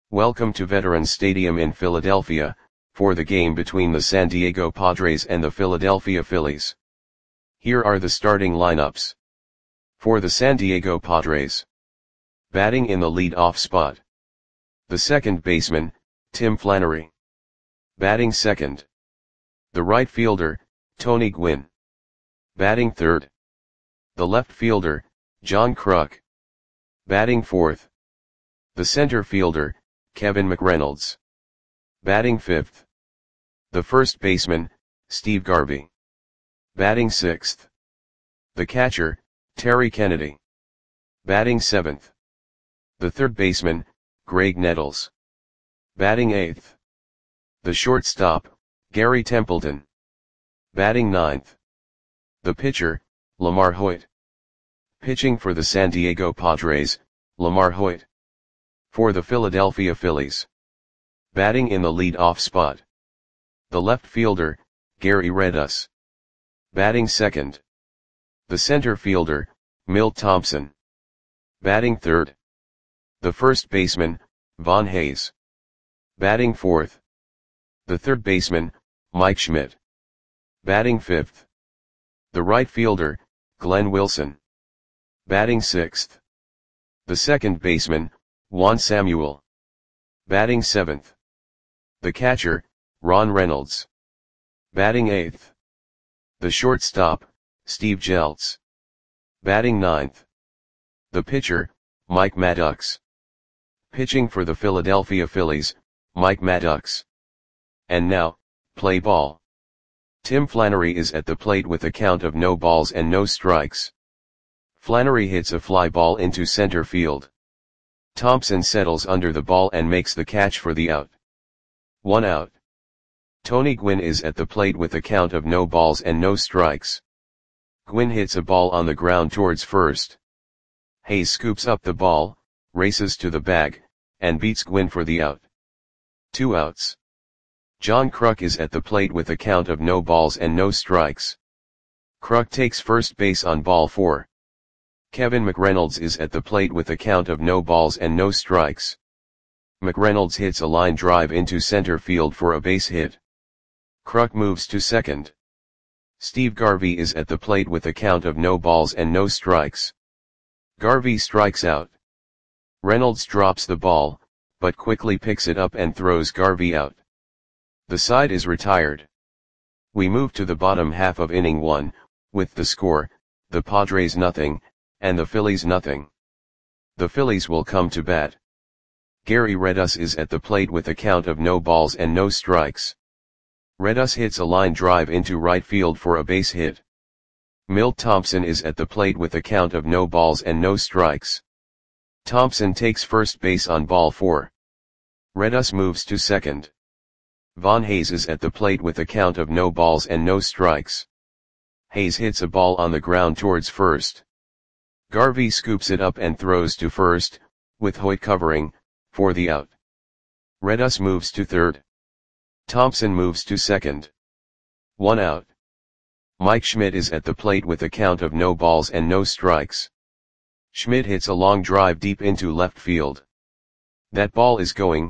Welcome to Veterans Stadium in Philadelphia, for the game between the San Diego Padres and the Philadelphia Phillies. Here are the starting lineups. For the San Diego Padres. Batting in the lead-off spot. The second baseman, Tim Flannery. Batting second. The right fielder, Tony Gwynn. Batting third. The left fielder, John Kruk. Batting fourth. The center fielder, Kevin McReynolds. Batting fifth. The first baseman, Steve Garvey. Batting sixth. The catcher, Terry Kennedy. Batting seventh. The third baseman, Graig Nettles. Batting eighth. The shortstop, Gary Templeton. Batting ninth. The pitcher, Lamar Hoyt. Pitching for the San Diego Padres, Lamar Hoyt. For the Philadelphia Phillies. Batting in the lead-off spot. The left fielder, Gary Redus. Batting second. The center fielder, Milt Thompson. Batting third. The first baseman, Von Hayes. Batting fourth. The third baseman, Mike Schmidt. Batting fifth. The right fielder, Glenn Wilson. Batting sixth. The second baseman, Juan Samuel. Batting seventh. The catcher, Ron Reynolds. Batting eighth. The shortstop, Steve Jeltz. Batting ninth. The pitcher, Mike Maddox. Pitching for the Philadelphia Phillies, Mike Maddox. And now, play ball. Tim Flannery is at the plate with a count of no balls and no strikes. Flannery hits a fly ball into center field. Thompson settles under the ball and makes the catch for the out. 1 out. Tony Gwynn is at the plate with a count of no balls and no strikes. Gwynn hits a ball on the ground towards first. Hayes scoops up the ball, races to the bag, and beats Gwynn for the out. 2 outs. John Kruk is at the plate with a count of no balls and no strikes. Kruk takes first base on ball 4. Kevin McReynolds is at the plate with a count of no balls and no strikes. McReynolds hits a line drive into center field for a base hit. Kruk moves to second. Steve Garvey is at the plate with a count of no balls and no strikes. Garvey strikes out. Reynolds drops the ball, but quickly picks it up and throws Garvey out. The side is retired. We move to the bottom half of inning 1, with the score, the Padres 0, and the Phillies 0. The Phillies will come to bat. Gary Redus is at the plate with a count of no balls and no strikes. Redus hits a line drive into right field for a base hit. Milt Thompson is at the plate with a count of no balls and no strikes. Thompson takes first base on ball 4. Redus moves to second. Von Hayes is at the plate with a count of no balls and no strikes. Hayes hits a ball on the ground towards first. Garvey scoops it up and throws to first, with Hoyt covering, for the out. Redus moves to third. Thompson moves to second. 1 out. Mike Schmidt is at the plate with a count of no balls and no strikes. Schmidt hits a long drive deep into left field. That ball is gone.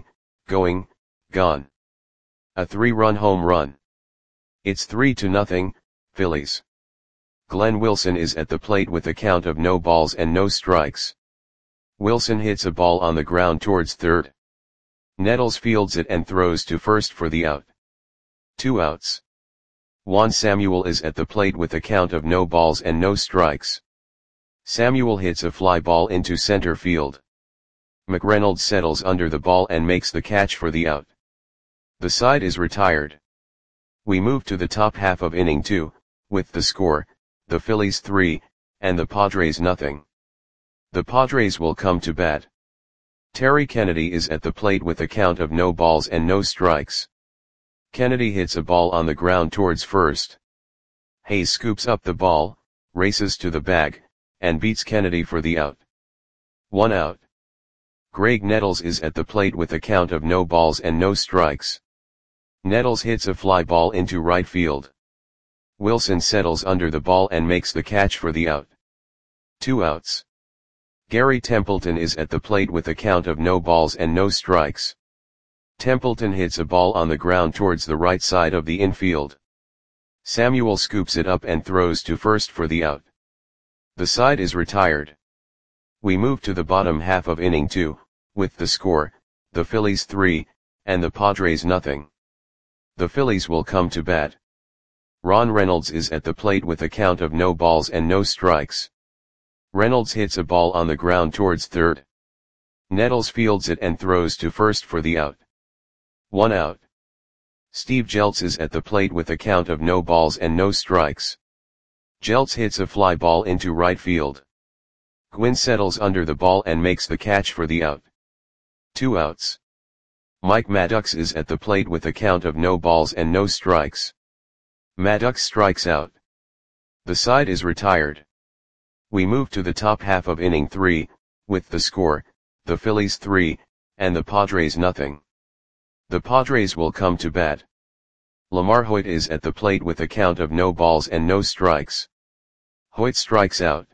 A 3-run home run. It's 3-0, Phillies. Glenn Wilson is at the plate with a count of no balls and no strikes. Wilson hits a ball on the ground towards third. Nettles fields it and throws to first for the out. 2 outs. Juan Samuel is at the plate with a count of no balls and no strikes. Samuel hits a fly ball into center field. McReynolds settles under the ball and makes the catch for the out. The side is retired. We move to the top half of inning 2, with the score, the Phillies 3, and the Padres 0. The Padres will come to bat. Terry Kennedy is at the plate with a count of no balls and no strikes. Kennedy hits a ball on the ground towards first. Hayes scoops up the ball, races to the bag, and beats Kennedy for the out. 1 out. Graig Nettles is at the plate with a count of no balls and no strikes. Nettles hits a fly ball into right field. Wilson settles under the ball and makes the catch for the out. 2 outs. Gary Templeton is at the plate with a count of no balls and no strikes. Templeton hits a ball on the ground towards the right side of the infield. Samuel scoops it up and throws to first for the out. The side is retired. We move to the bottom half of inning 2, with the score, the Phillies 3, and the Padres nothing. The Phillies will come to bat. Ron Reynolds is at the plate with a count of no balls and no strikes. Reynolds hits a ball on the ground towards third. Nettles fields it and throws to first for the out. 1 out. Steve Jeltz is at the plate with a count of no balls and no strikes. Jeltz hits a fly ball into right field. Gwynn settles under the ball and makes the catch for the out. 2 outs. Mike Maddox is at the plate with a count of no balls and no strikes. Maddox strikes out. The side is retired. We move to the top half of inning 3, with the score, the Phillies 3, and the Padres nothing. The Padres will come to bat. Lamar Hoyt is at the plate with a count of no balls and no strikes. Hoyt strikes out.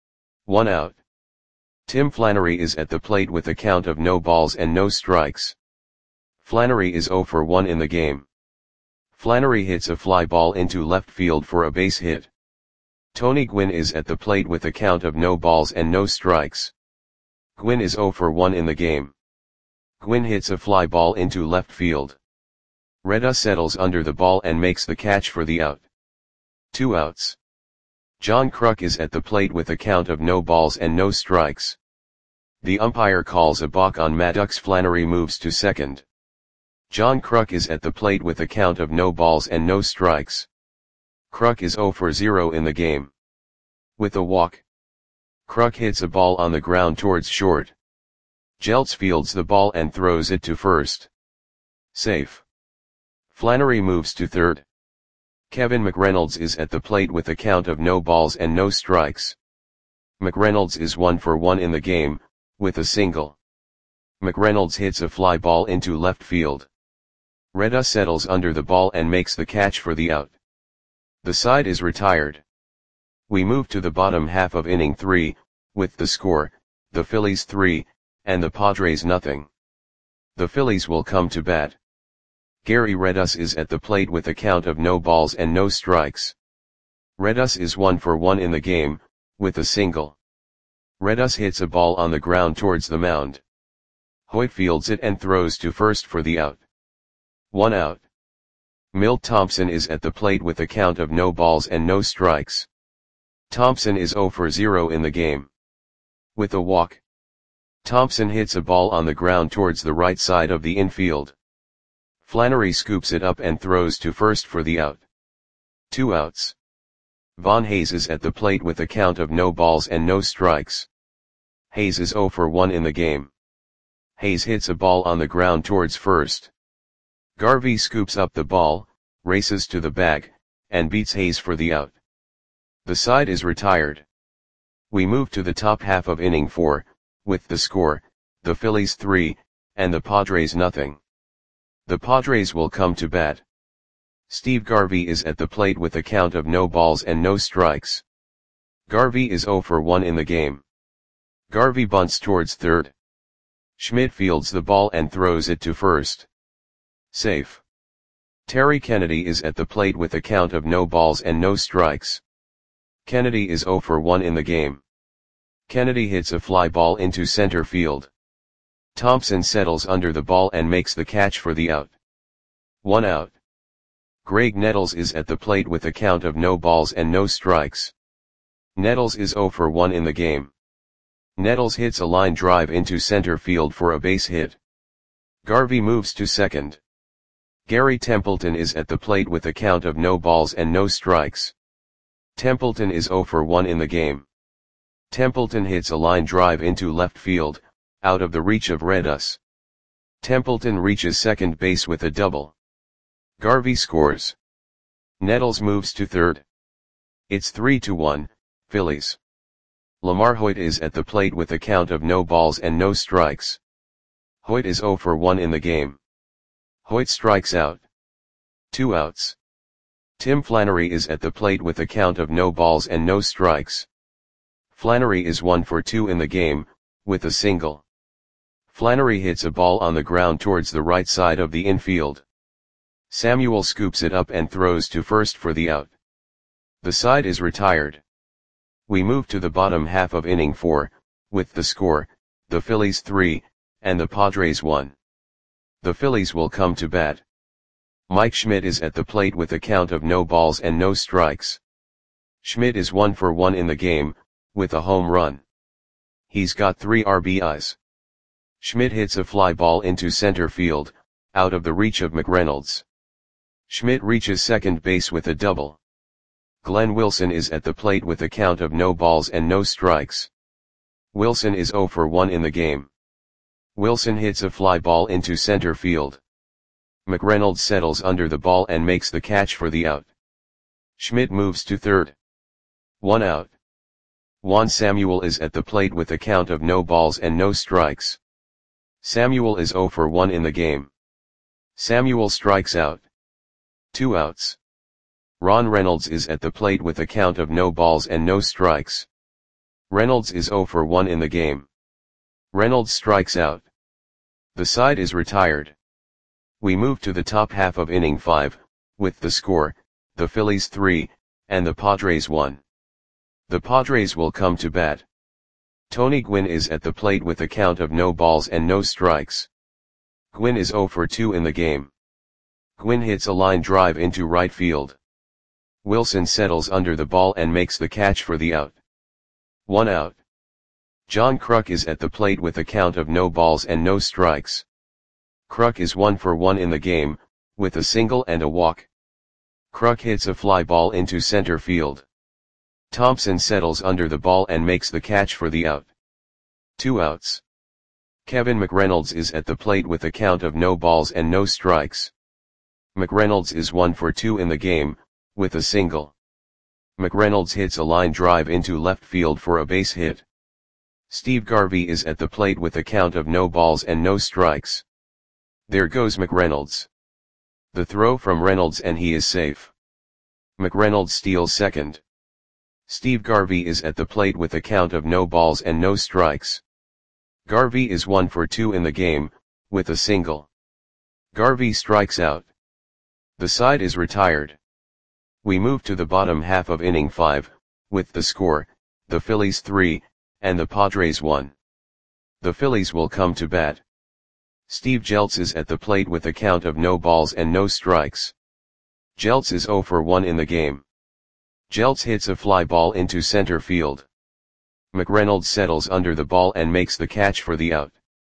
1 out. Tim Flannery is at the plate with a count of no balls and no strikes. Flannery is 0 for 1 in the game. Flannery hits a fly ball into left field for a base hit. Tony Gwynn is at the plate with a count of no balls and no strikes. Gwynn is 0 for 1 in the game. Gwynn hits a fly ball into left field. Reda settles under the ball and makes the catch for the out. 2 outs. John Kruk is at the plate with a count of no balls and no strikes. The umpire calls a balk on Maddox. Flannery moves to second. John Kruk is at the plate with a count of no balls and no strikes. Kruk is 0 for 0 in the game. With a walk. Kruk hits a ball on the ground towards short. Jeltz fields the ball and throws it to first. Safe. Flannery moves to third. Kevin McReynolds is at the plate with a count of no balls and no strikes. McReynolds is 1 for 1 in the game, with a single. McReynolds hits a fly ball into left field. Reda settles under the ball and makes the catch for the out. The side is retired. We move to the bottom half of inning 3, with the score, the Phillies 3, and the Padres nothing. The Phillies will come to bat. Gary Redus is at the plate with a count of no balls and no strikes. Redus is 1 for 1 in the game, with a single. Redus hits a ball on the ground towards the mound. Hoyt fields it and throws to first for the out. 1 out. Milt Thompson is at the plate with a count of no balls and no strikes. Thompson is 0 for 0 in the game. With a walk. Thompson hits a ball on the ground towards the right side of the infield. Flannery scoops it up and throws to first for the out. 2 outs. Von Hayes is at the plate with a count of no balls and no strikes. Hayes is 0 for 1 in the game. Hayes hits a ball on the ground towards first. Garvey scoops up the ball, races to the bag, and beats Hayes for the out. The side is retired. We move to the top half of inning 4, with the score, the Phillies 3, and the Padres nothing. The Padres will come to bat. Steve Garvey is at the plate with a count of no balls and no strikes. Garvey is 0 for 1 in the game. Garvey bunts towards third. Schmidt fields the ball and throws it to first. Safe. Terry Kennedy is at the plate with a count of no balls and no strikes. Kennedy is 0 for 1 in the game. Kennedy hits a fly ball into center field. Thompson settles under the ball and makes the catch for the out. 1 out. Greg Nettles is at the plate with a count of no balls and no strikes. Nettles is 0 for 1 in the game. Nettles hits a line drive into center field for a base hit. Garvey moves to second. Gary Templeton is at the plate with a count of no balls and no strikes. Templeton is 0 for 1 in the game. Templeton hits a line drive into left field, out of the reach of Redus. Templeton reaches second base with a double. Garvey scores. Nettles moves to third. It's 3-1, Phillies. Lamar Hoyt is at the plate with a count of no balls and no strikes. Hoyt is 0 for 1 in the game. Hoyt strikes out. 2 outs. Tim Flannery is at the plate with a count of no balls and no strikes. Flannery is 1 for 2 in the game, with a single. Flannery hits a ball on the ground towards the right side of the infield. Samuel scoops it up and throws to first for the out. The side is retired. We move to the bottom half of inning 4, with the score, the Phillies 3, and the Padres 1. The Phillies will come to bat. Mike Schmidt is at the plate with a count of no balls and no strikes. Schmidt is 1 for 1 in the game, with a home run. He's got 3 RBIs. Schmidt hits a fly ball into center field, out of the reach of McReynolds. Schmidt reaches second base with a double. Glenn Wilson is at the plate with a count of no balls and no strikes. Wilson is 0 for 1 in the game. Wilson hits a fly ball into center field. McReynolds settles under the ball and makes the catch for the out. Schmidt moves to third. 1 out. Juan Samuel is at the plate with a count of no balls and no strikes. Samuel is 0 for 1 in the game. Samuel strikes out. 2 outs. Ron Reynolds is at the plate with a count of no balls and no strikes. Reynolds is 0 for 1 in the game. Reynolds strikes out. The side is retired. We move to the top half of inning 5, with the score, the Phillies 3, and the Padres 1. The Padres will come to bat. Tony Gwynn is at the plate with a count of no balls and no strikes. Gwynn is 0 for 2 in the game. Gwynn hits a line drive into right field. Wilson settles under the ball and makes the catch for the out. 1 out. John Kruk is at the plate with a count of no balls and no strikes. Kruk is 1 for 1 in the game, with a single and a walk. Kruk hits a fly ball into center field. Thompson settles under the ball and makes the catch for the out. 2 outs. Kevin McReynolds is at the plate with a count of no balls and no strikes. McReynolds is 1 for 2 in the game, with a single. McReynolds hits a line drive into left field for a base hit. Steve Garvey is at the plate with a count of no balls and no strikes. There goes McReynolds. The throw from Reynolds and he is safe. McReynolds steals second. Steve Garvey is at the plate with a count of no balls and no strikes. Garvey is 1 for 2 in the game, with a single. Garvey strikes out. The side is retired. We move to the bottom half of inning 5, with the score, the Phillies 3, and the Padres 1. The Phillies will come to bat. Steve Jeltz is at the plate with a count of no balls and no strikes. Jeltz is 0 for 1 in the game. Jeltz hits a fly ball into center field. McReynolds settles under the ball and makes the catch for the out.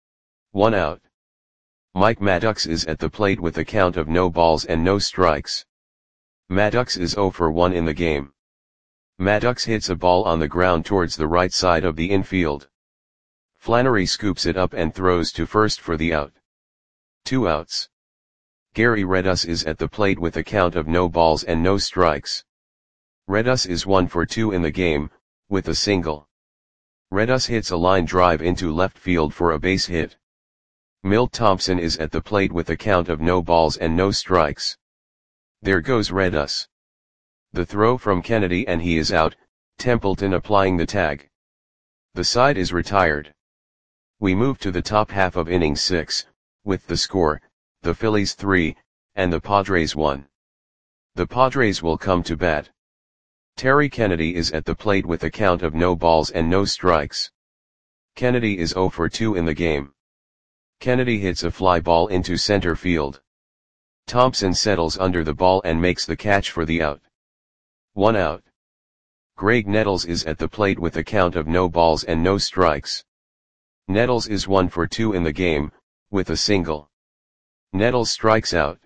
1 out. Mike Maddox is at the plate with a count of no balls and no strikes. Maddox is 0 for 1 in the game. Maddox hits a ball on the ground towards the right side of the infield. Flannery scoops it up and throws to first for the out. 2 outs. Gary Redus is at the plate with a count of no balls and no strikes. Redus is 1 for 2 in the game, with a single. Redus hits a line drive into left field for a base hit. Milt Thompson is at the plate with a count of no balls and no strikes. There goes Redus. The throw from Kennedy and he is out, Templeton applying the tag. The side is retired. We move to the top half of inning 6, with the score, the Phillies 3, and the Padres 1. The Padres will come to bat. Terry Kennedy is at the plate with a count of no balls and no strikes. Kennedy is 0 for 2 in the game. Kennedy hits a fly ball into center field. Thompson settles under the ball and makes the catch for the out. 1 out. Greg Nettles is at the plate with a count of no balls and no strikes. Nettles is 1 for 2 in the game, with a single. Nettles strikes out.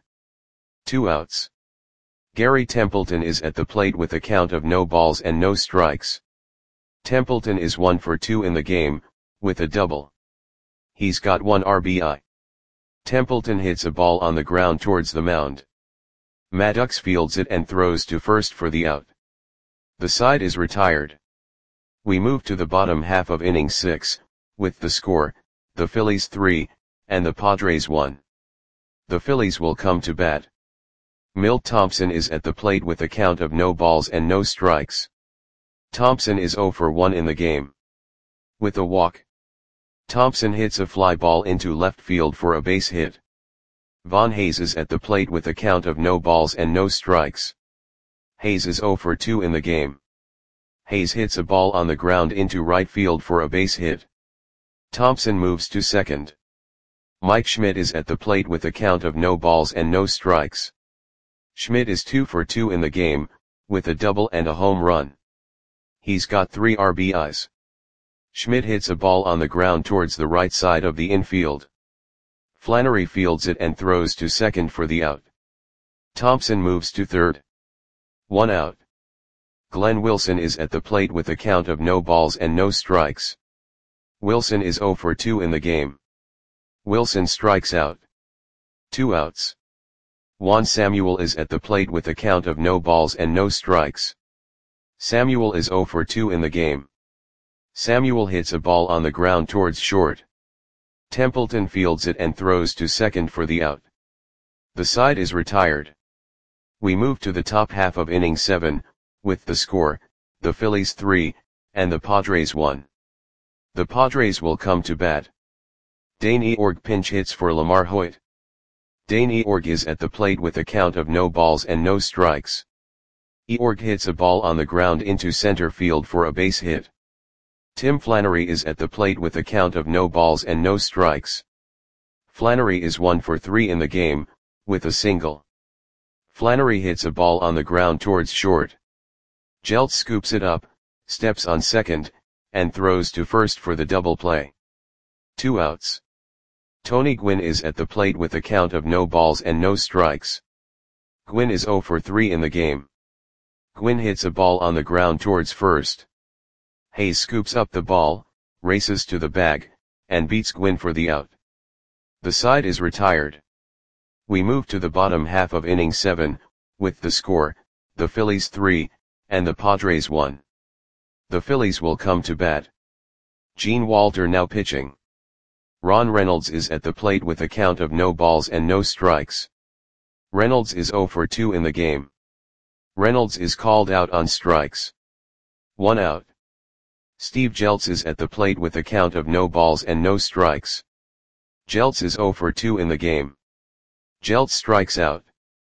2 outs. Gary Templeton is at the plate with a count of no balls and no strikes. Templeton is 1 for 2 in the game, with a double. He's got 1 RBI. Templeton hits a ball on the ground towards the mound. Maddox fields it and throws to first for the out. The side is retired. We move to the bottom half of inning 6, with the score, the Phillies 3, and the Padres 1. The Phillies will come to bat. Milt Thompson is at the plate with a count of no balls and no strikes. Thompson is 0 for 1 in the game. With a walk. Thompson hits a fly ball into left field for a base hit. Von Hayes is at the plate with a count of no balls and no strikes. Hayes is 0 for 2 in the game. Hayes hits a ball on the ground into right field for a base hit. Thompson moves to second. Mike Schmidt is at the plate with a count of no balls and no strikes. Schmidt is 2 for 2 in the game, with a double and a home run. He's got 3 RBIs. Schmidt hits a ball on the ground towards the right side of the infield. Flannery fields it and throws to second for the out. Thompson moves to third. 1 out. Glenn Wilson is at the plate with a count of no balls and no strikes. Wilson is 0 for 2 in the game. Wilson strikes out. 2 outs. Juan Samuel is at the plate with a count of no balls and no strikes. Samuel is 0 for 2 in the game. Samuel hits a ball on the ground towards short. Templeton fields it and throws to second for the out. The side is retired. We move to the top half of inning 7, with the score, the Phillies 3, and the Padres 1. The Padres will come to bat. Dane Eorg pinch hits for Lamar Hoyt. Dane Eorg is at the plate with a count of no balls and no strikes. Eorg hits a ball on the ground into center field for a base hit. Tim Flannery is at the plate with a count of no balls and no strikes. Flannery is 1 for 3 in the game, with a single. Flannery hits a ball on the ground towards short. Jeltz scoops it up, steps on second, and throws to first for the double play. 2 outs. Tony Gwynn is at the plate with a count of no balls and no strikes. Gwynn is 0 for 3 in the game. Gwynn hits a ball on the ground towards first. Hayes scoops up the ball, races to the bag, and beats Gwynn for the out. The side is retired. We move to the bottom half of inning 7, with the score, the Phillies 3, and the Padres 1. The Phillies will come to bat. Gene Walter now pitching. Ron Reynolds is at the plate with a count of no balls and no strikes. Reynolds is 0 for 2 in the game. Reynolds is called out on strikes. 1 out. Steve Jeltz is at the plate with a count of no balls and no strikes. Jeltz is 0 for 2 in the game. Jeltz strikes out.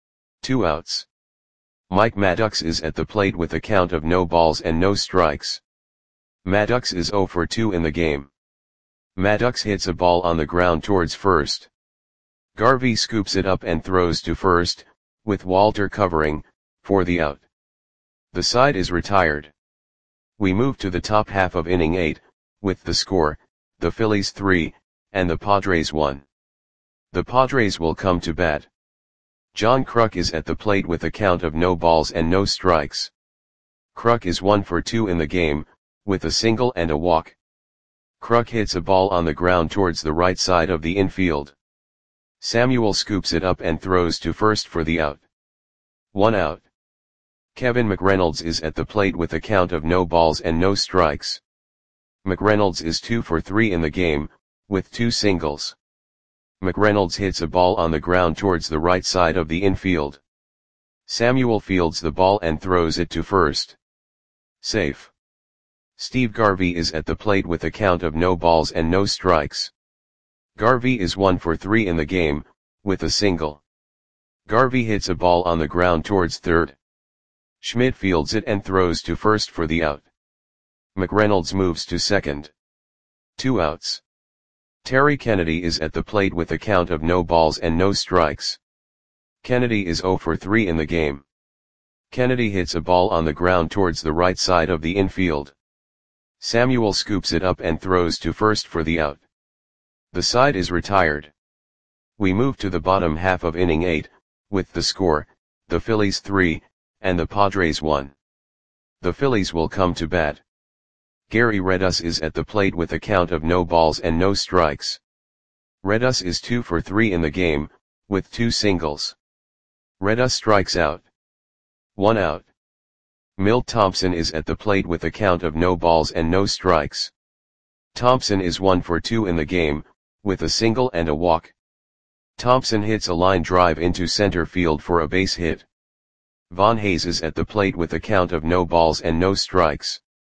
2 outs. Mike Maddox is at the plate with a count of no balls and no strikes. Maddox is 0 for 2 in the game. Maddox hits a ball on the ground towards first. Garvey scoops it up and throws to first, with Walter covering, for the out. The side is retired. We move to the top half of inning 8, with the score, the Phillies 3, and the Padres 1. The Padres will come to bat. John Kruk is at the plate with a count of no balls and no strikes. Kruk is 1 for 2 in the game, with a single and a walk. Kruk hits a ball on the ground towards the right side of the infield. Samuel scoops it up and throws to first for the out. 1 out. Kevin McReynolds is at the plate with a count of no balls and no strikes. McReynolds is 2 for 3 in the game, with 2 singles. McReynolds hits a ball on the ground towards the right side of the infield. Samuel fields the ball and throws it to first. Safe. Steve Garvey is at the plate with a count of no balls and no strikes. Garvey is 1 for 3 in the game, with a single. Garvey hits a ball on the ground towards third. Schmidt fields it and throws to first for the out. McReynolds moves to second. 2 outs. Terry Kennedy is at the plate with a count of no balls and no strikes. Kennedy is 0 for 3 in the game. Kennedy hits a ball on the ground towards the right side of the infield. Samuel scoops it up and throws to first for the out. The side is retired. We move to the bottom half of inning 8, with the score, the Phillies 3, and the Padres 1. The Phillies will come to bat. Gary Redus is at the plate with a count of no balls and no strikes. Redus is 2 for 3 in the game, with 2 singles. Redus strikes out. 1 out. Milt Thompson is at the plate with a count of no balls and no strikes. Thompson is 1 for 2 in the game, with a single and a walk. Thompson hits a line drive into center field for a base hit. Von Hayes is at the plate with a count of no balls and no strikes.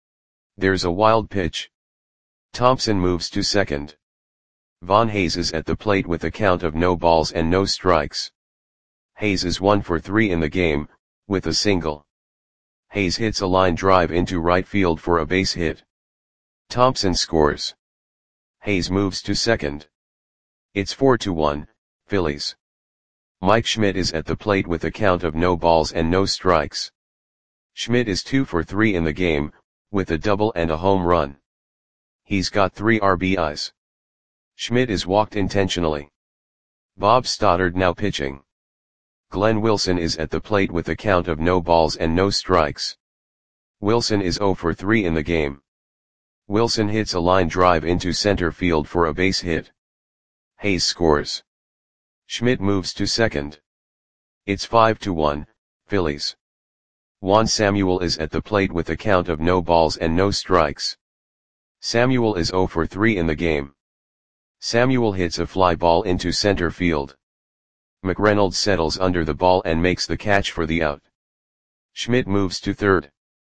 There's a wild pitch. Thompson moves to second. Von Hayes is at the plate with a count of no balls and no strikes. Hayes is 1 for 3 in the game, with a single. Hayes hits a line drive into right field for a base hit. Thompson scores. Hayes moves to second. It's 4-1, Phillies. Mike Schmidt is at the plate with a count of no balls and no strikes. Schmidt is 2 for 3 in the game, with a double and a home run. He's got 3 RBIs. Schmidt is walked intentionally. Bob Stoddard now pitching. Glenn Wilson is at the plate with a count of no balls and no strikes. Wilson is 0 for 3 in the game. Wilson hits a line drive into center field for a base hit. Hayes scores. Schmidt moves to second. It's 5-1, Phillies. Juan Samuel is at the plate with a count of no balls and no strikes. Samuel is 0 for 3 in the game. Samuel hits a fly ball into center field. McReynolds settles under the ball and makes the catch for the out. Schmidt moves to third.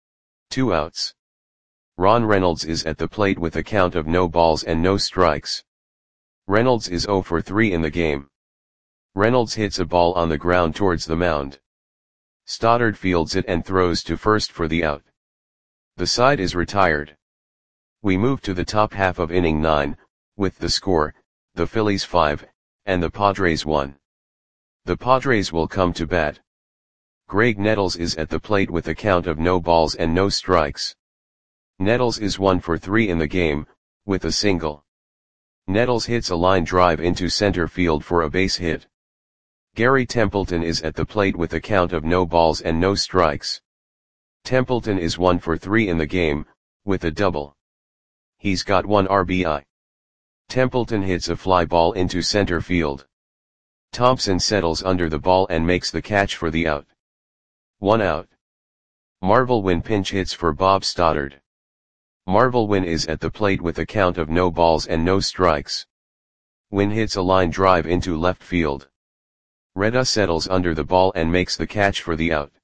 2 outs. Ron Reynolds is at the plate with a count of no balls and no strikes. Reynolds is 0 for 3 in the game. Reynolds hits a ball on the ground towards the mound. Stoddard fields it and throws to first for the out. The side is retired. We move to the top half of inning 9, with the score, the Phillies 5, and the Padres 1. The Padres will come to bat. Greg Nettles is at the plate with a count of no balls and no strikes. Nettles is 1 for 3 in the game, with a single. Nettles hits a line drive into center field for a base hit. Gary Templeton is at the plate with a count of no balls and no strikes. Templeton is 1 for 3 in the game, with a double. He's got 1 RBI. Templeton hits a fly ball into center field. Thompson settles under the ball and makes the catch for the out. 1 out. Marvel Wynn pinch hits for Bob Stoddard. Marvel Wynn is at the plate with a count of no balls and no strikes. Wynn hits a line drive into left field. Reda settles under the ball and makes the catch for the out.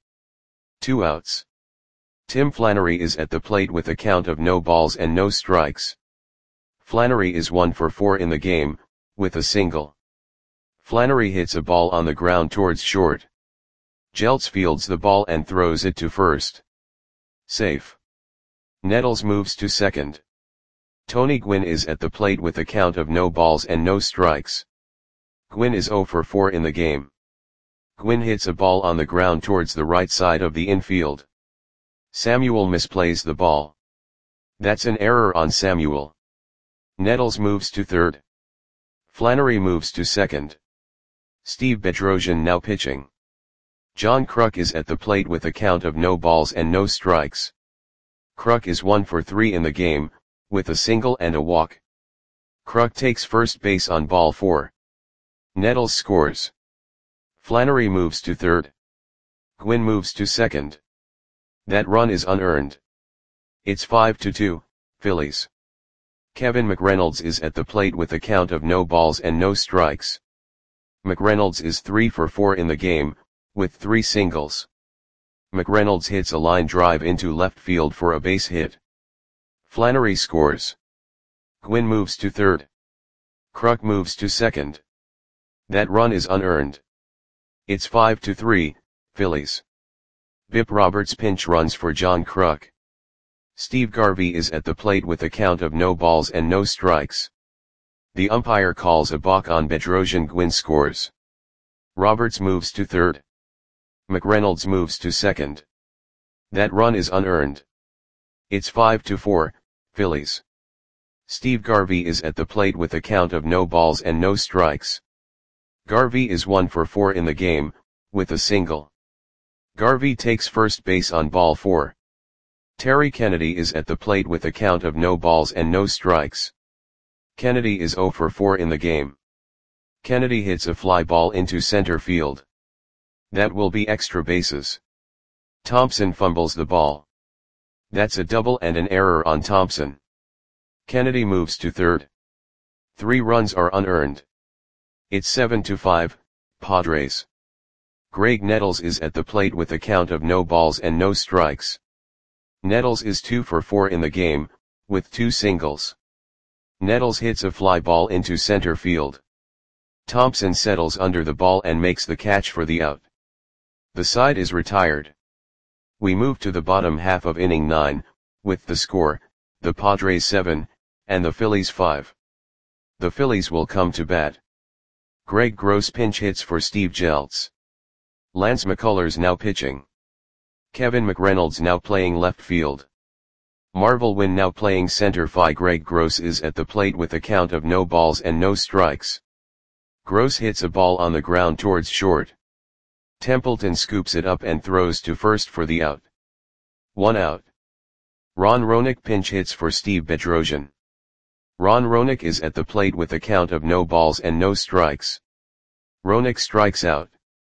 2 outs. Tim Flannery is at the plate with a count of no balls and no strikes. Flannery is 1 for 4 in the game, with a single. Flannery hits a ball on the ground towards short. Jeltz fields the ball and throws it to first. Safe. Nettles moves to second. Tony Gwynn is at the plate with a count of no balls and no strikes. Gwynn is 0 for 4 in the game. Gwynn hits a ball on the ground towards the right side of the infield. Samuel misplays the ball. That's an error on Samuel. Nettles moves to third. Flannery moves to second. Steve Bedrosian now pitching. John Kruk is at the plate with a count of no balls and no strikes. Kruk is 1 for 3 in the game, with a single and a walk. Kruk takes first base on ball 4. Nettles scores. Flannery moves to third. Gwynn moves to second. That run is unearned. It's 5-2, Phillies. Kevin McReynolds is at the plate with a count of no balls and no strikes. McReynolds is 3 for 4 in the game, with 3 singles. McReynolds hits a line drive into left field for a base hit. Flannery scores. Gwynn moves to third. Kruk moves to second. That run is unearned. It's 5-3, Phillies. Bip Roberts pinch runs for John Kruk. Steve Garvey is at the plate with a count of no balls and no strikes. The umpire calls a balk on Bedrosian. Gwynn scores. Roberts moves to third. McReynolds moves to second. That run is unearned. It's 5-4, Phillies. Steve Garvey is at the plate with a count of no balls and no strikes. Garvey is 1 for 4 in the game, with a single. Garvey takes first base on ball 4. Terry Kennedy is at the plate with a count of no balls and no strikes. Kennedy is 0 for 4 in the game. Kennedy hits a fly ball into center field. That will be extra bases. Thompson fumbles the ball. That's a double and an error on Thompson. Kennedy moves to third. 3 runs are unearned. It's 7-5, Padres. Greg Nettles is at the plate with a count of no balls and no strikes. Nettles is 2 for 4 in the game, with 2 singles. Nettles hits a fly ball into center field. Thompson settles under the ball and makes the catch for the out. The side is retired. We move to the bottom half of inning 9, with the score, the Padres 7, and the Phillies 5. The Phillies will come to bat. Greg Gross pinch hits for Steve Jeltz. Lance McCullers now pitching. Kevin McReynolds now playing left field. Marvel Wynn now playing center field. Greg Gross is at the plate with a count of no balls and no strikes. Gross hits a ball on the ground towards short. Templeton scoops it up and throws to first for the out. 1 out. Ron Roenick pinch hits for Steve Bedrosian. Ron Roenick is at the plate with a count of no balls and no strikes. Roenick strikes out.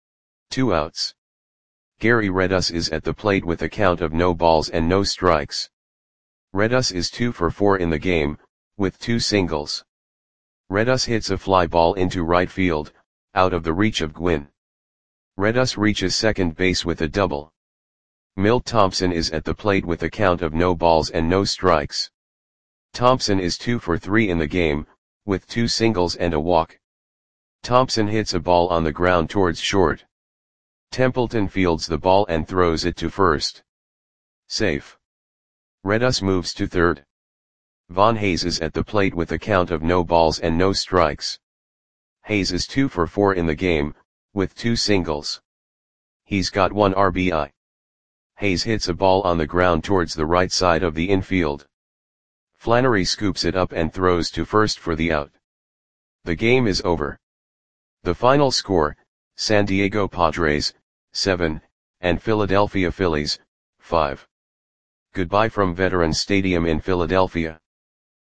2 outs. Gary Redus is at the plate with a count of no balls and no strikes. Redus is 2 for 4 in the game, with 2 singles. Redus hits a fly ball into right field, out of the reach of Gwynn. Redus reaches second base with a double. Milt Thompson is at the plate with a count of no balls and no strikes. Thompson is 2 for 3 in the game, with 2 singles and a walk. Thompson hits a ball on the ground towards short. Templeton fields the ball and throws it to first. Safe. Redus moves to third. Von Hayes is at the plate with a count of no balls and no strikes. Hayes is 2 for 4 in the game, with 2 singles. He's got 1 RBI. Hayes hits a ball on the ground towards the right side of the infield. Flannery scoops it up and throws to first for the out. The game is over. The final score, San Diego Padres, 7, and Philadelphia Phillies, 5. Goodbye from Veterans Stadium in Philadelphia.